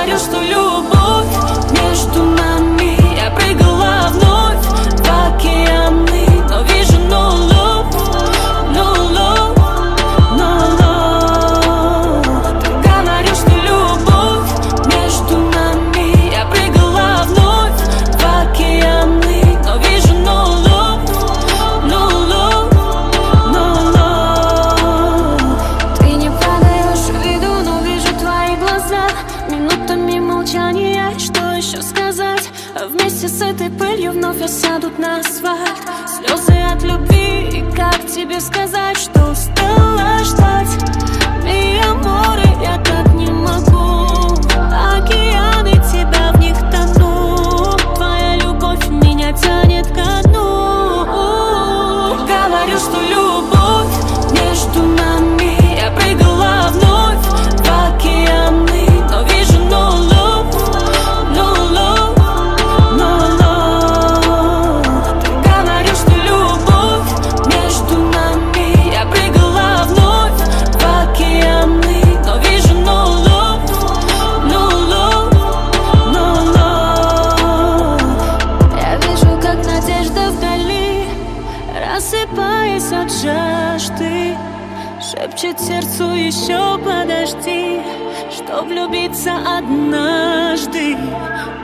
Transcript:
говорю, что любовь между нами. Я прыгала вновь в океаны, но вижу no love, no love, no love. Ты говоришь, что любовь между нами. Я прыгала вновь в океаны, но вижу no love, no love, no love. Ты не подаешь виду, но вижу твои глаза. Минутами молчания, что еще сказать? Вместе с этой пылью вновь осядут на асфальт. Слезы от любви, и как тебе сказать, что устала ждать? И аморы, я так не могу. Океаны, тебя в них тону. Твоя любовь меня тянет ко дну. Говорю, что любовь между нами. Я прыгала вновь в океаны, но вижу no love, no love, no love. Ты говоришь, что любовь между нами. Я прыгала вновь в океаны, но вижу no love, no love, no love. Я вижу, как надежда вдали, рассыпаясь от жажды, шепчет сердцу еще подожди, чтоб влюбиться однажды.